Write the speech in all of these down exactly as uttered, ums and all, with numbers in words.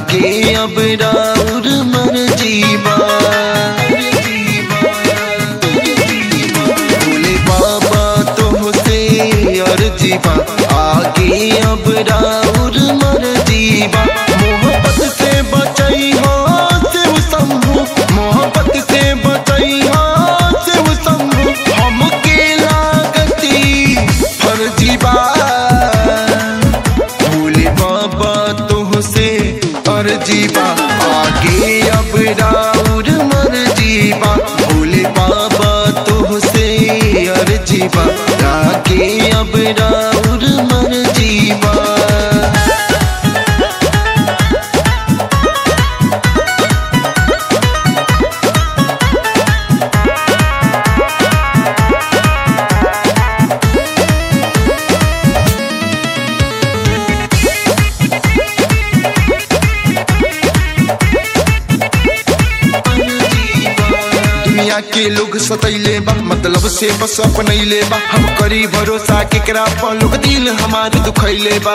आगे अब राउर मर्जीबा। भोले बाबा तुमसे अर्जीबा, आगे अब राउर मर्जीबा। मोहब्बत से बचई हो शिव शंभु, मोहब्बत से बचई हो शिव शंभु, हमके लागती फर्जीबा। भोले बाबा तुमसे अर्जीबा, आगे अब राउर मर्जीबा। भोले बाबा तुमसे अर्जीबा, आगे अब राउर मर्जीबा। दुनिया के लोग सतैले बा, मतलब से बस अपनैले बा। हम करी भरोसा केकरा पर, लोग दिल हमारे दुखैले बा।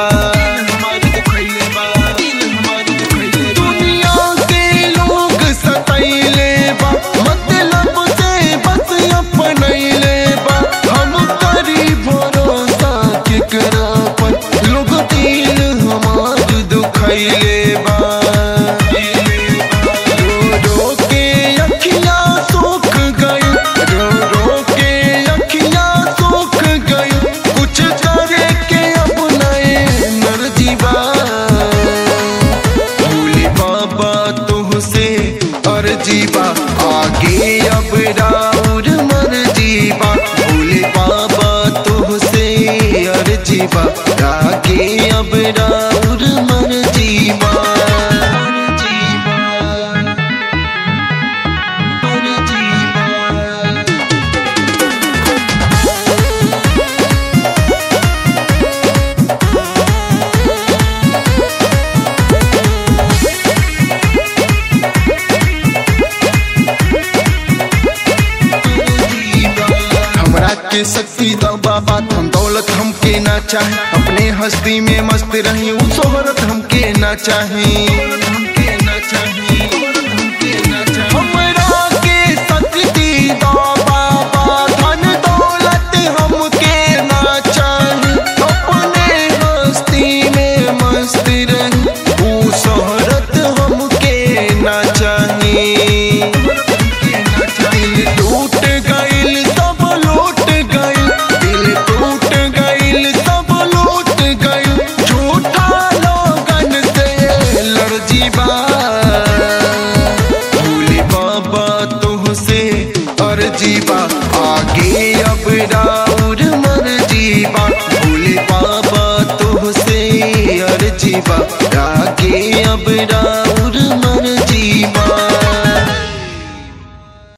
दुनिया के लोग सतैले बा, मतलब से बस अपनैले बा। हम करी भरोसा केकरा पर, लोग दिल हमारे दुखैले बा। अर्जीबा, आगे अब राउर मर्जीबा। भोले बाबा तुमसे अर्जीबा, आगे अब राउर मर्जीबा। के शक्ति दो बाबा, धन दौलत हमके ना चाहे। अपने हस्ती में मस्त रही, उ शोहरत हमके ना चाहे। हमरा के शक्ति दो बाबा, धन दौलत हमके ना चाहे। अपने हस्ती में मस्त रही, उ शोहरत हमके ना चाहे। दिल टूट गइल सब लूट गइल, दिल टूट गइल सब लूट गइल, झूठा लोगन से लड़जीबा। भोले बाबा तुमसे अर्जीबा, आगे अब राउर मर्जीबा। भोले बाबा तुमसे अर्जीबा, आगे